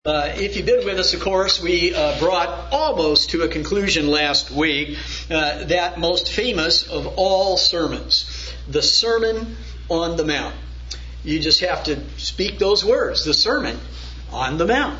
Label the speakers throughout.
Speaker 1: If you've been with us, of course, we brought almost to a conclusion last week that most famous of all sermons, the Sermon on the Mount. You just have to speak those words, the Sermon on the Mount.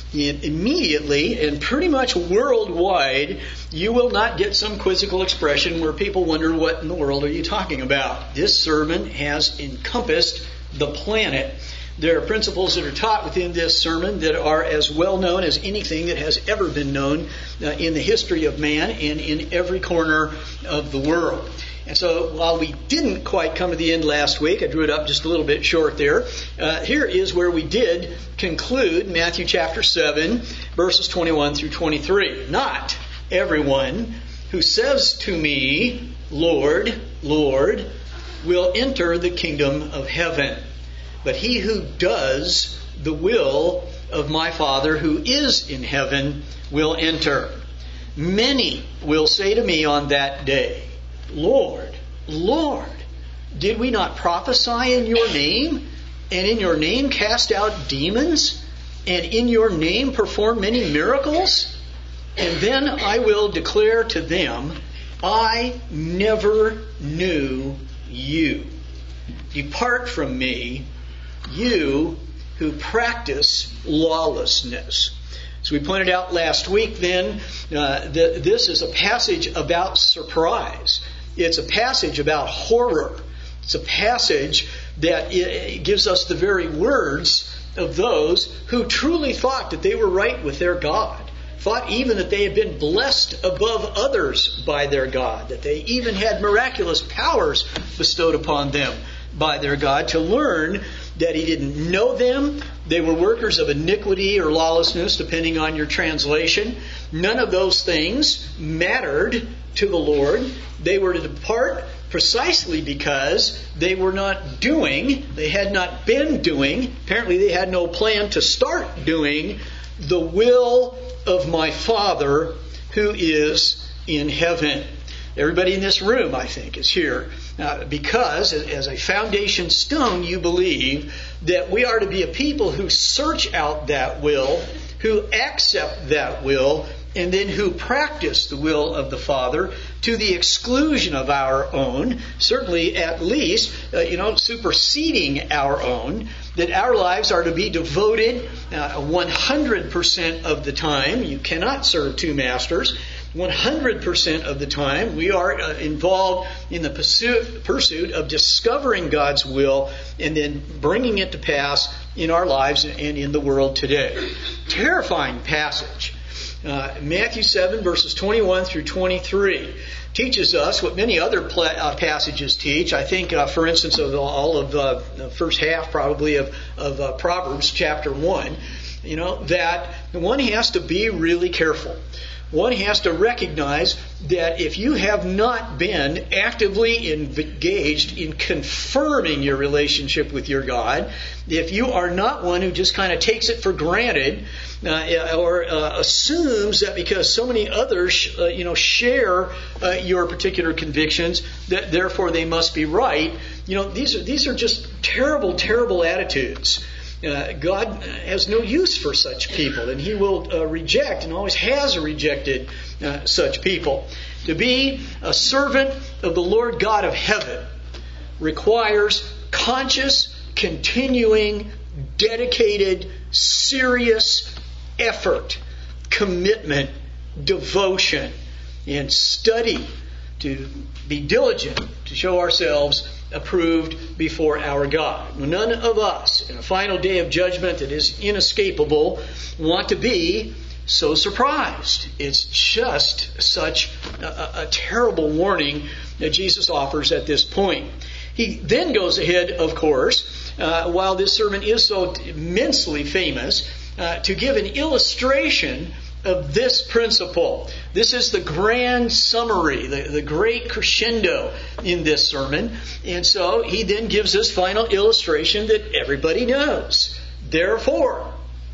Speaker 1: Immediately and pretty much worldwide, you will not get some quizzical expression where people wonder, what in the world are you talking about? This sermon has encompassed the planet. There are principles that are taught within this sermon that are as well known as anything that has ever been known in the history of man and in every corner of the world. And so while we didn't quite come to the end last week, I drew it up just a little bit short there, here is where we did conclude Matthew chapter 7, verses 21 through 23. Not everyone who says to me, Lord, Lord, will enter the kingdom of heaven, but he who does the will of my Father who is in heaven will enter. Many will say to me on that day, Lord, Lord, did we not prophesy in your name, and in your name cast out demons, and in your name perform many miracles? And then I will declare to them, I never knew you. Depart from me, you who practice lawlessness. So we pointed out last week then that this is a passage about surprise. It's a passage about horror. It's a passage that gives us the very words of those who truly thought that they were right with their God. Thought even that they had been blessed above others by their God. That they even had miraculous powers bestowed upon them by their God, to learn that He didn't know them. They were workers of iniquity or lawlessness, depending on your translation. None of those things mattered to the Lord. They were to depart precisely because they were not doing, they had not been doing, apparently they had no plan to start doing, the will of my Father who is in heaven. Everybody in this room, I think, is here because, as a foundation stone, you believe that we are to be a people who search out that will, who accept that will, and then who practice the will of the Father to the exclusion of our own, certainly at least, superseding our own, that our lives are to be devoted 100% of the time. You cannot serve two masters. 100% of the time we are involved in the pursuit of discovering God's will and then bringing it to pass in our lives and in the world today. Terrifying passage. Matthew 7 verses 21 through 23 teaches us what many other passages teach. I think, for instance, of all of the first half probably of Proverbs chapter 1, that one has to be really careful. One has to recognize that if you have not been actively engaged in confirming your relationship with your God, if you are not one who just kind of takes it for granted or assumes that because so many others share your particular convictions, that therefore they must be right, these are just terrible, terrible attitudes. God has no use for such people, and He will reject and always has rejected such people. To be a servant of the Lord God of heaven requires conscious, continuing, dedicated, serious effort, commitment, devotion, and study to be diligent to show ourselves approved before our God. None of us in a final day of judgment that is inescapable want to be so surprised. It's just such a terrible warning that Jesus offers at this point. He then goes ahead, of course, while this sermon is so immensely famous, to give an illustration of this principle. This is the grand summary, the great crescendo in this sermon. And so he then gives this final illustration that everybody knows. Therefore,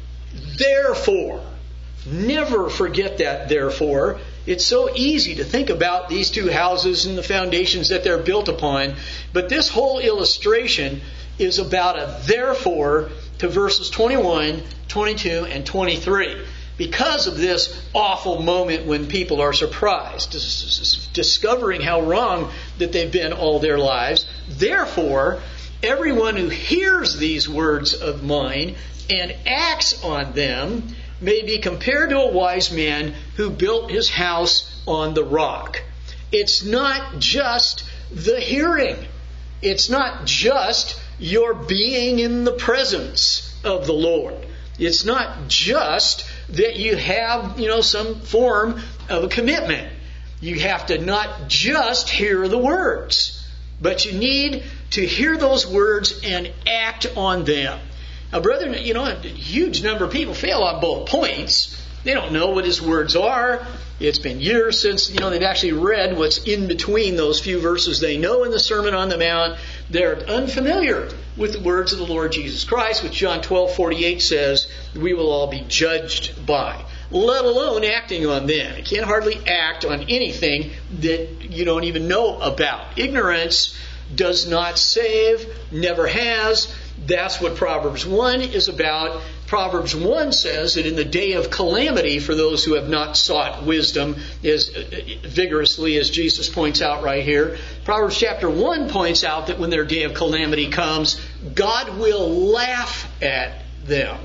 Speaker 1: never forget that therefore. It's so easy to think about these two houses and the foundations that they're built upon. But this whole illustration is about a therefore to verses 21, 22, and 23. Because of this awful moment when people are surprised, discovering how wrong that they've been all their lives. Therefore, everyone who hears these words of mine and acts on them may be compared to a wise man who built his house on the rock. It's not just the hearing. It's not just your being in the presence of the Lord. It's not just that you have, some form of a commitment. You have to not just hear the words, but you need to hear those words and act on them. Now, brethren, a huge number of people fail on both points. They don't know what his words are. It's been years since, they've actually read what's in between those few verses they know in the Sermon on the Mount. They're unfamiliar with the words of the Lord Jesus Christ, which John 12:48 says we will all be judged by, let alone acting on them. You can't hardly act on anything that you don't even know about. Ignorance does not save, never has. That's what Proverbs 1 is about. Proverbs 1 says that in the day of calamity, for those who have not sought wisdom as vigorously as Jesus points out right here, Proverbs chapter 1 points out that when their day of calamity comes, God will laugh at them,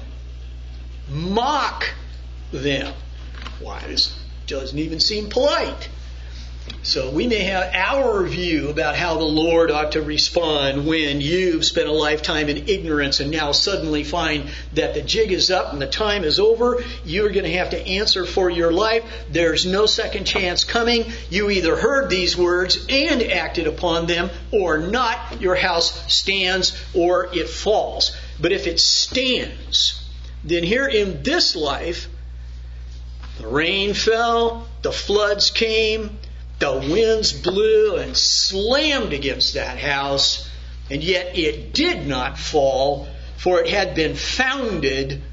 Speaker 1: mock them. Why? This doesn't even seem polite. So we may have our view about how the Lord ought to respond when you've spent a lifetime in ignorance and now suddenly find that the jig is up and the time is over. You're going to have to answer for your life. There's no second chance coming. You either heard these words and acted upon them or not. Your house stands or it falls. But if it stands, then here in this life, the rain fell, the floods came, the winds blew and slammed against that house, and yet it did not fall, for it had been founded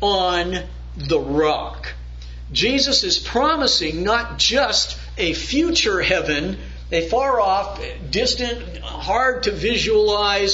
Speaker 1: on the rock. Jesus is promising not just a future heaven, a far off, distant, hard to visualize,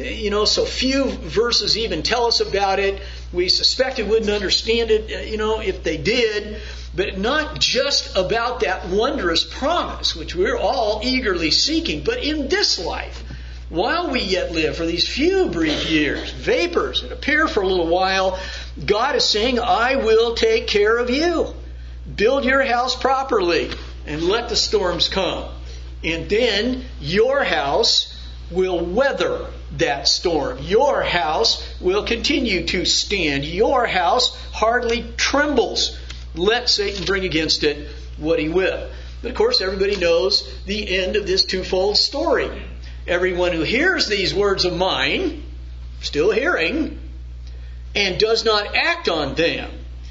Speaker 1: so few verses even tell us about it. We suspect we wouldn't understand it, if they did. But not just about that wondrous promise, which we're all eagerly seeking, but in this life, while we yet live for these few brief years, vapors that appear for a little while, God is saying, I will take care of you. Build your house properly and let the storms come. And then your house will weather that storm. Your house will continue to stand. Your house hardly trembles. Let Satan bring against it what he will. But of course, everybody knows the end of this twofold story. Everyone who hears these words of mine, still hearing, and does not act on them.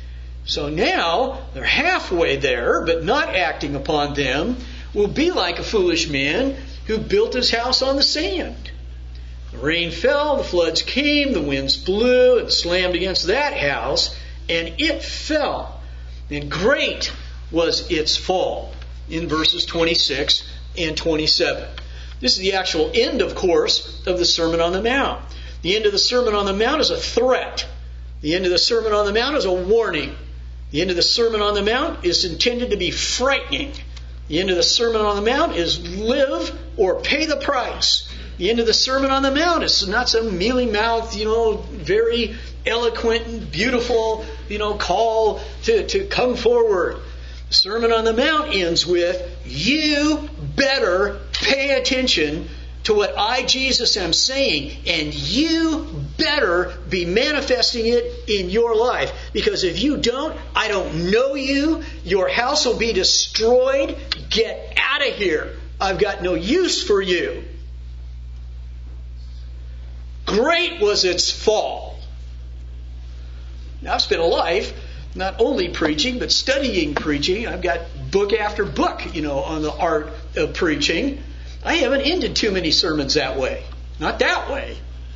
Speaker 1: So now, they're halfway there, but not acting upon them, will be like a foolish man who built his house on the sand. The rain fell, the floods came, the winds blew and slammed against that house, and it fell. And great was its fall, in verses 26 and 27. This is the actual end, of course, of the Sermon on the Mount. The end of the Sermon on the Mount is a threat. The end of the Sermon on the Mount is a warning. The end of the Sermon on the Mount is intended to be frightening. The end of the Sermon on the Mount is live or pay the price. The end of the Sermon on the Mount is not some mealy-mouthed, very eloquent and beautiful, call to come forward. The Sermon on the Mount ends with, you better pay attention to what I, Jesus, am saying, and you better be manifesting it in your life. Because if you don't, I don't know you. Your house will be destroyed. Get out of here. I've got no use for you. Great was its fall. Now, I've spent a life not only preaching, but studying preaching. I've got book after book, on the art of preaching. I haven't ended too many sermons that way. Not that way.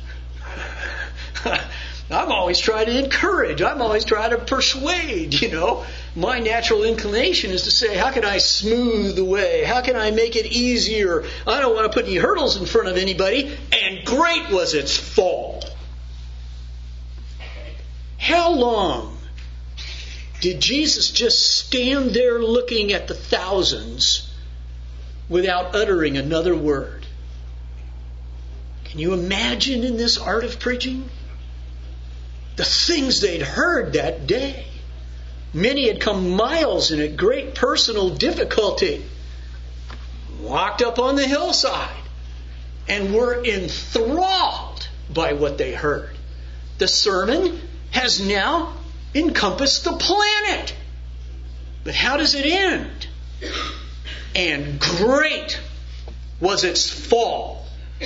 Speaker 1: I'm always trying to encourage. I'm always trying to persuade, My natural inclination is to say, how can I smooth the way? How can I make it easier? I don't want to put any hurdles in front of anybody. And great was its fall. How long did Jesus just stand there looking at the thousands without uttering another word? Can you imagine in this art of preaching the things they'd heard that day? Many had come miles and at great personal difficulty, walked up on the hillside, and were enthralled by what they heard. The sermon has now encompassed the planet. But how does it end? And great was its fall.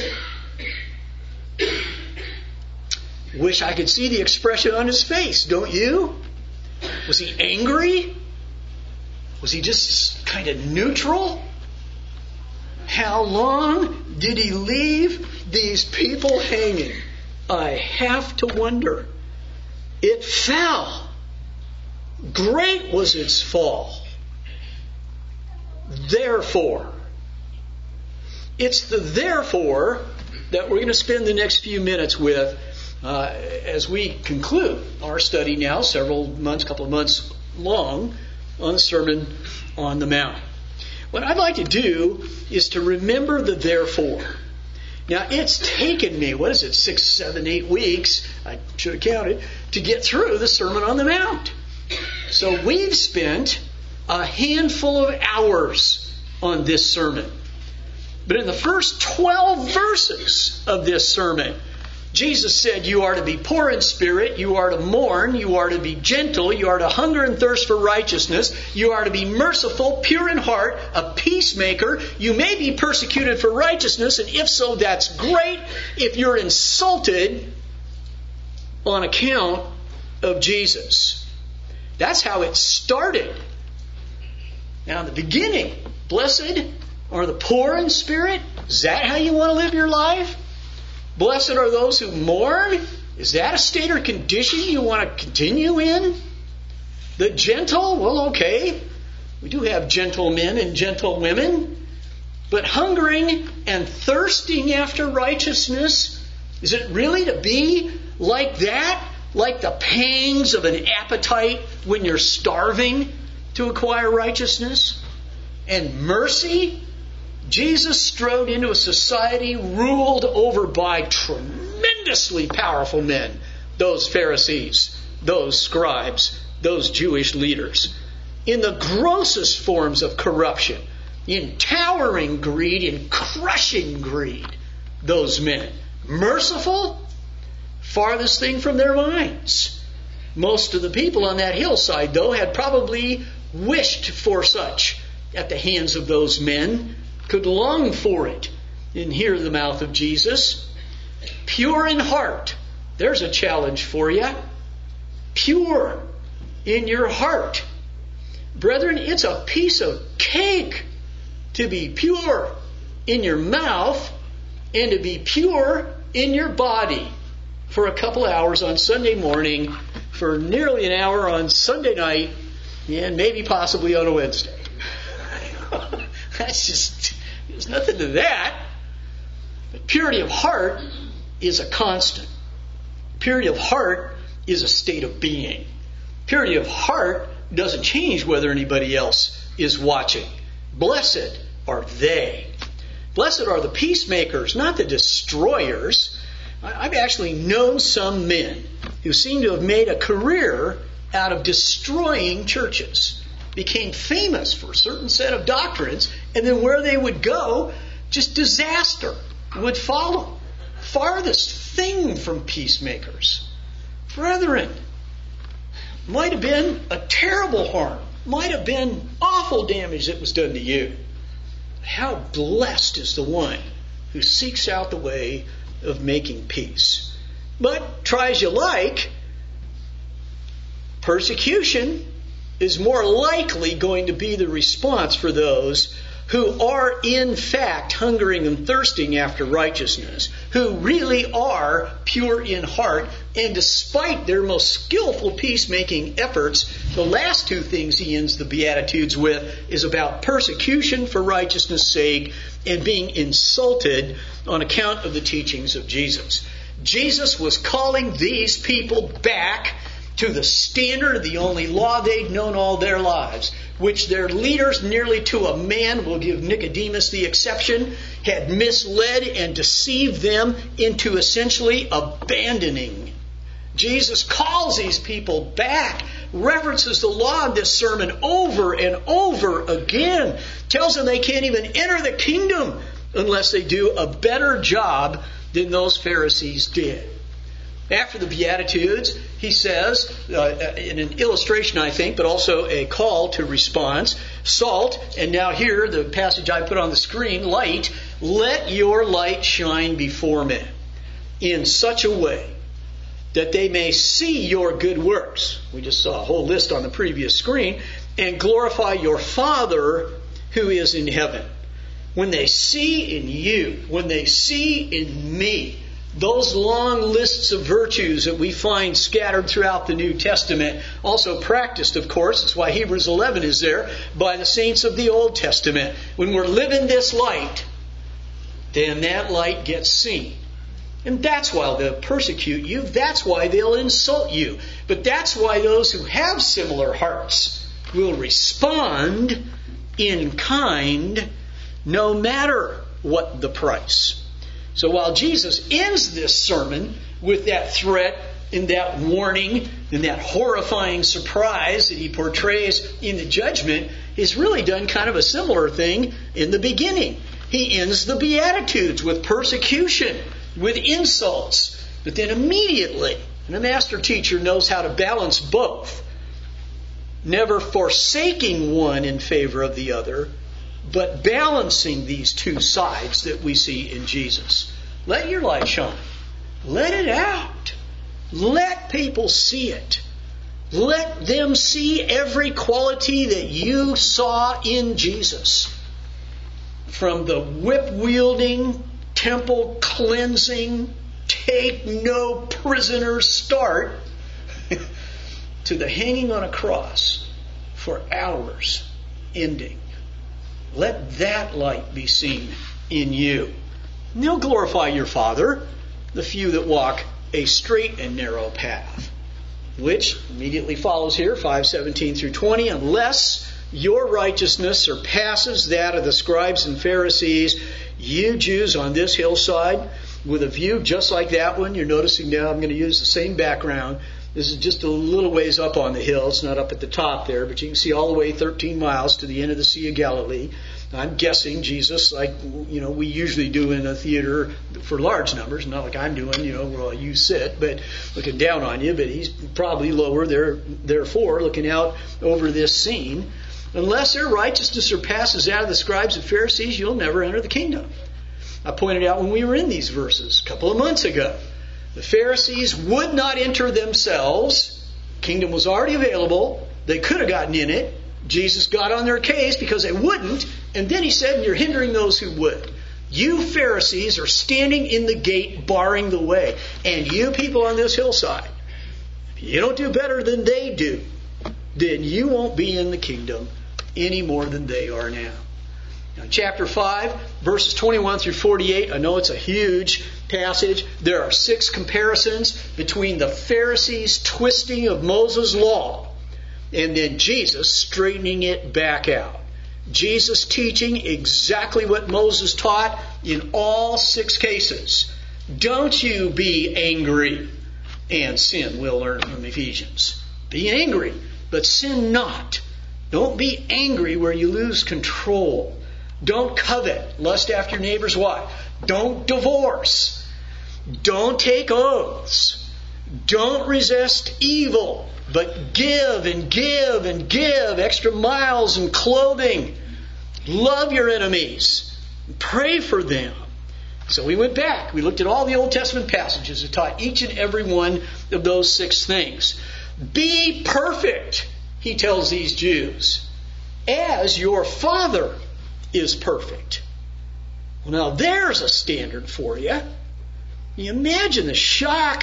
Speaker 1: Wish I could see the expression on his face, don't you? Was he angry? Was he just kind of neutral? How long did he leave these people hanging? I have to wonder. It fell. Great was its fall. Therefore. It's the therefore that we're going to spend the next few minutes with as we conclude our study now, couple of months long, on the Sermon on the Mount. What I'd like to do is to remember the therefore. Now, it's taken me, 6, 7, 8 weeks, I should have counted, to get through the Sermon on the Mount. So we've spent a handful of hours on this sermon. But in the first 12 verses of this sermon, Jesus said you are to be poor in spirit, you are to mourn, you are to be gentle, you are to hunger and thirst for righteousness, you are to be merciful, pure in heart, a peacemaker. You may be persecuted for righteousness, and if so, that's great. If you're insulted on account of Jesus. That's how it started. Now, in the beginning, blessed are the poor in spirit. Is that how you want to live your life? Blessed are those who mourn. Is that a state or condition you want to continue in? The gentle, well, okay. We do have gentle men and gentle women. But hungering and thirsting after righteousness, is it really to be like that? Like the pangs of an appetite when you're starving to acquire righteousness? And mercy? Jesus strode into a society ruled over by tremendously powerful men. Those Pharisees, those scribes, those Jewish leaders. In the grossest forms of corruption, in towering greed, in crushing greed, those men. Merciful? Farthest thing from their minds. Most of the people on that hillside, though, had probably wished for such at the hands of those men, could long for it and hear the mouth of Jesus. Pure in heart. There's a challenge for you. Pure in your heart. Brethren, it's a piece of cake to be pure in your mouth and to be pure in your body for a couple hours on Sunday morning, for nearly an hour on Sunday night, and maybe possibly on a Wednesday. That's just, there's nothing to that. But purity of heart is a constant. Purity of heart is a state of being. Purity of heart doesn't change whether anybody else is watching. Blessed are they. Blessed are the peacemakers, not the destroyers. I've actually known some men who seem to have made a career out of destroying churches. Became famous for a certain set of doctrines, and then where they would go, just disaster would follow. Farthest thing from peacemakers. Brethren, might have been a terrible harm, might have been awful damage that was done to you. How blessed is the one who seeks out the way of making peace. But try as you like, persecution is more likely going to be the response for those who are in fact hungering and thirsting after righteousness, who really are pure in heart, and despite their most skillful peacemaking efforts, the last two things he ends the Beatitudes with is about persecution for righteousness' sake and being insulted on account of the teachings of Jesus. Jesus was calling these people back to the standard of the only law they'd known all their lives, which their leaders, nearly to a man, we'll give Nicodemus the exception, had misled and deceived them into essentially abandoning. Jesus calls these people back, references the law in this sermon over and over again, tells them they can't even enter the kingdom unless they do a better job than those Pharisees did. After the Beatitudes, he says, in an illustration, I think, but also a call to response, salt, and now here, the passage I put on the screen, light, let your light shine before men in such a way that they may see your good works. We just saw a whole list on the previous screen, and glorify your Father who is in heaven. When they see in you, when they see in me, those long lists of virtues that we find scattered throughout the New Testament, also practiced, of course, that's why Hebrews 11 is there, by the saints of the Old Testament. When we're living this light, then that light gets seen. And that's why they'll persecute you. That's why they'll insult you. But that's why those who have similar hearts will respond in kind, no matter what the price. So while Jesus ends this sermon with that threat and that warning and that horrifying surprise that he portrays in the judgment, he's really done kind of a similar thing in the beginning. He ends the Beatitudes with persecution, with insults, but then immediately, and a master teacher knows how to balance both, never forsaking one in favor of the other, but balancing these two sides that we see in Jesus. Let your light shine. Let it out. Let people see it. Let them see every quality that you saw in Jesus. From the whip-wielding, temple cleansing, take no prisoners start, to the hanging on a cross for hours ending. Let that light be seen in you. And they'll glorify your Father, the few that walk a straight and narrow path, which immediately follows here, 5:17 through 20, unless your righteousness surpasses that of the scribes and Pharisees, you Jews on this hillside, with a view just like that one, you're noticing now I'm going to use the same background. This is just a little ways up on the hill. It's not up at the top there, but you can see all the way 13 miles to the end of the Sea of Galilee. I'm guessing Jesus, like we usually do in a theater for large numbers, not like I'm doing, where you sit, but looking down on you. But he's probably lower there, therefore, looking out over this scene. Unless their righteousness surpasses that of the scribes and Pharisees, you'll never enter the kingdom. I pointed out when we were in these verses a couple of months ago. The Pharisees would not enter themselves. Kingdom was already available. They could have gotten in it. Jesus got on their case because they wouldn't. And then he said, you're hindering those who would. You Pharisees are standing in the gate barring the way. And you people on this hillside, if you don't do better than they do, then you won't be in the kingdom any more than they are now. Now, chapter 5, verses 21 through 48, I know it's a huge passage. There are 6 comparisons between the Pharisees' twisting of Moses' law and then Jesus straightening it back out. Jesus teaching exactly what Moses taught in all 6 cases. Don't you be angry and sin, we'll learn from Ephesians. Be angry, but sin not. Don't be angry where you lose control. Don't covet, lust after your neighbor's wife. Don't divorce. Don't take oaths. Don't resist evil, but give and give and give extra miles and clothing. Love your enemies. Pray for them. So we went back. We looked at all the Old Testament passages that taught each and every one of those 6 things. Be perfect, he tells these Jews, as your Father is perfect. Well, now there's a standard for you. You imagine the shock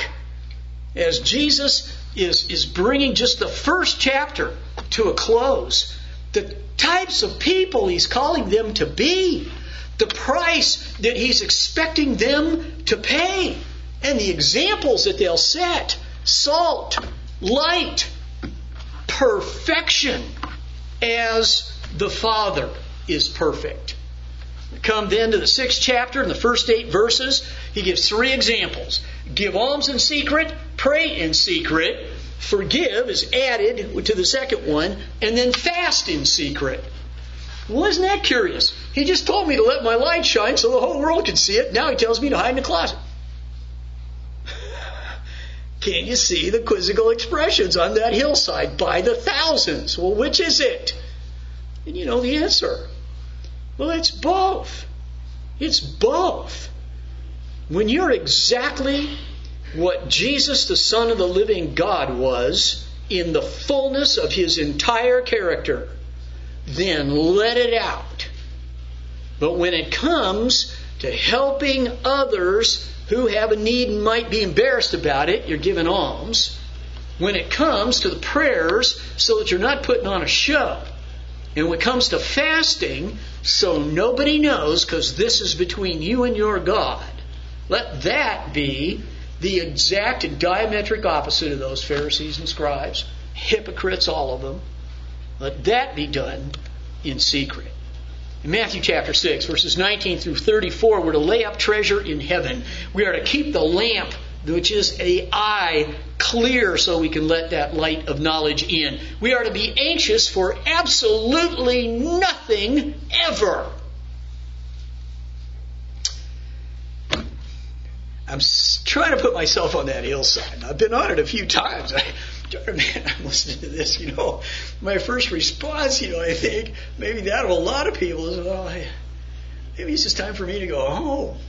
Speaker 1: as Jesus is bringing just the first chapter to a close. The types of people he's calling them to be. The price that he's expecting them to pay. And the examples that they'll set. Salt, light, perfection, as the Father is perfect. We come then to the 6th chapter, in the first 8 verses, he gives 3 examples. Give alms in secret, pray in secret, forgive is added to the second one, and then fast in secret. Well, isn't that curious? He just told me to let my light shine so the whole world can see it. Now he tells me to hide in the closet. Can you see the quizzical expressions on that hillside by the thousands? Well, which is it? And you know the answer. Well, it's both. It's both. When you're exactly what Jesus, the Son of the living God, was in the fullness of his entire character, then let it out. But when it comes to helping others who have a need and might be embarrassed about it, you're giving alms. When it comes to the prayers, so that you're not putting on a show. And when it comes to fasting, so nobody knows, because this is between you and your God, let that be the exact and diametric opposite of those Pharisees and scribes, hypocrites, all of them. Let that be done in secret. In Matthew chapter 6, verses 19 through 34, we're to lay up treasure in heaven. We are to keep the lamp, which is an eye, clear so we can let that light of knowledge in. We are to be anxious for absolutely nothing ever. I'm trying to put myself on that hillside. I've been on it a few times. I'm listening to this, my first response, I think maybe that of a lot of people is, well, maybe it's just time for me to go home.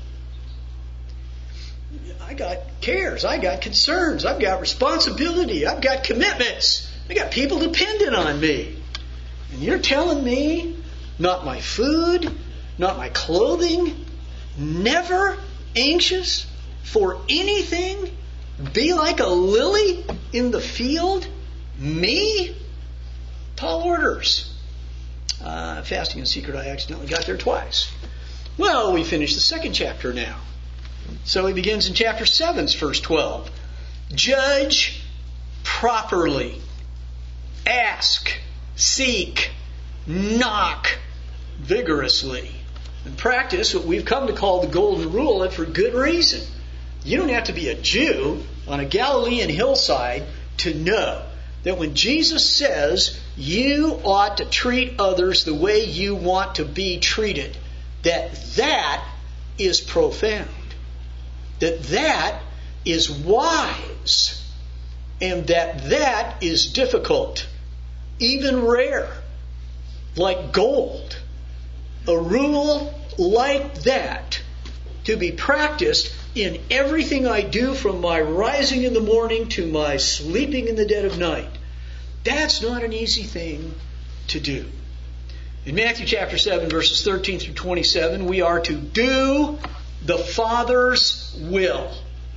Speaker 1: I got cares, I got concerns, I've got responsibility, I've got commitments, I got people dependent on me. And you're telling me not my food, not my clothing, never anxious for anything? Be like a lily in the field? Me? Tall orders. Fasting in secret, I accidentally got there twice. Well, we finish the 2nd chapter now. So he begins in chapter 7, verse 12. Judge properly. Ask, seek, knock vigorously. And practice what we've come to call the golden rule, and for good reason. You don't have to be a Jew on a Galilean hillside to know that when Jesus says you ought to treat others the way you want to be treated, that is profound. That is wise. And that is difficult. Even rare. Like gold. A rule like that to be practiced in everything I do, from my rising in the morning to my sleeping in the dead of night. That's not an easy thing to do. In Matthew chapter 7, verses 13 through 27, we are to do the Father's will.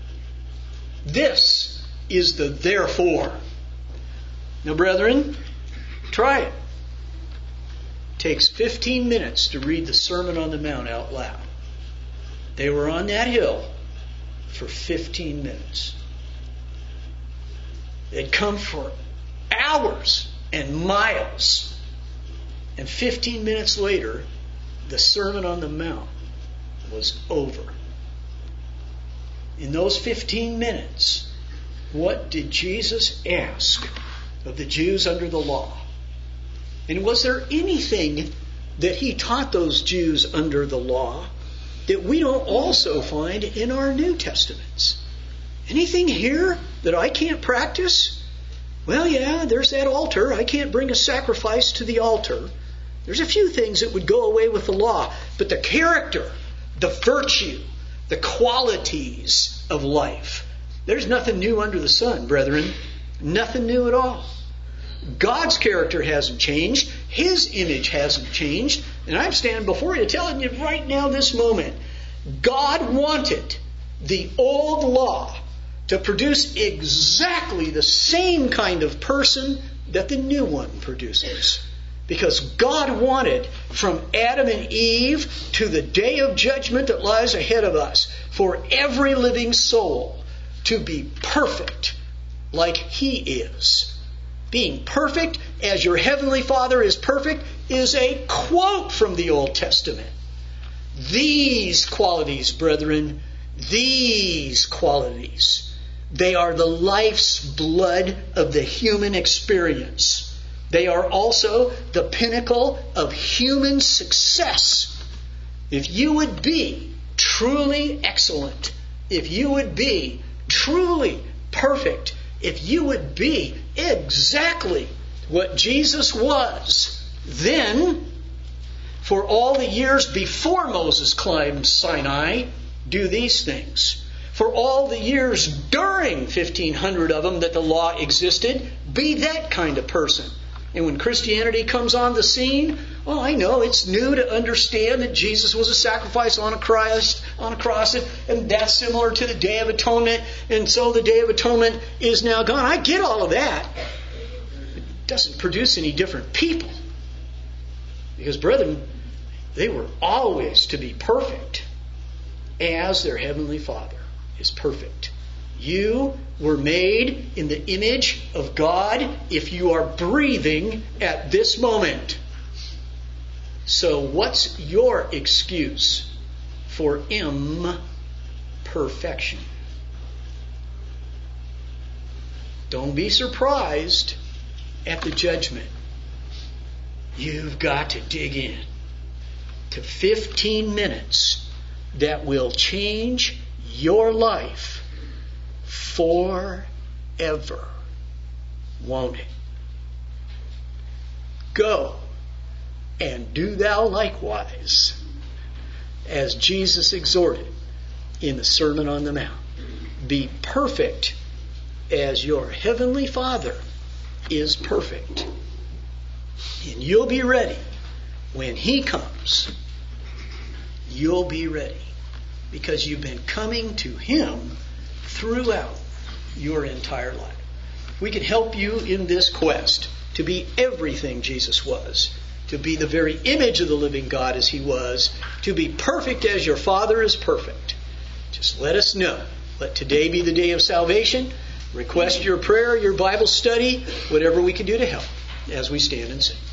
Speaker 1: This is the therefore. Now, brethren, try it. It takes 15 minutes to read the Sermon on the Mount out loud. They were on that hill for 15 minutes. They'd come for hours and miles. And 15 minutes later, the Sermon on the Mount was over. In those 15 minutes, what did Jesus ask of the Jews under the law? And was there anything that he taught those Jews under the law that we don't also find in our New Testaments? Anything here that I can't practice? Well, yeah, there's that altar. I can't bring a sacrifice to the altar. There's a few things that would go away with the law. But the character, the virtue, the qualities of life, there's nothing new under the sun, brethren. Nothing new at all. God's character hasn't changed. His image hasn't changed. And I'm standing before you telling you right now, this moment, God wanted the old law to produce exactly the same kind of person that the new one produces. Because God wanted, from Adam and Eve to the day of judgment that lies ahead of us, for every living soul to be perfect like He is. Being perfect as your heavenly Father is perfect is a quote from the Old Testament. These qualities, brethren, these qualities, they are the life's blood of the human experience. They are also the pinnacle of human success. If you would be truly excellent, if you would be truly perfect, if you would be exactly what Jesus was, then for all the years before Moses climbed Sinai, do these things. For all the years during 1,500 of them that the law existed, be that kind of person. And when Christianity comes on the scene, well, I know it's new to understand that Jesus was a sacrifice on a cross, and that's similar to the Day of Atonement, and so the Day of Atonement is now gone. I get all of that. It doesn't produce any different people. Because, brethren, they were always to be perfect as their Heavenly Father is perfect. You were made in the image of God if you are breathing at this moment. So what's your excuse for imperfection? Don't be surprised at the judgment. You've got to dig in to 15 minutes that will change your life forever, won't it? Go and do thou likewise, as Jesus exhorted in the Sermon on the Mount. Be perfect as your heavenly Father is perfect. And you'll be ready when He comes. You'll be ready because you've been coming to Him throughout your entire life. We can help you in this quest to be everything Jesus was, to be the very image of the living God as He was, to be perfect as your Father is perfect. Just let us know. Let today be the day of salvation. Request your prayer, your Bible study, whatever we can do to help as we stand and sing.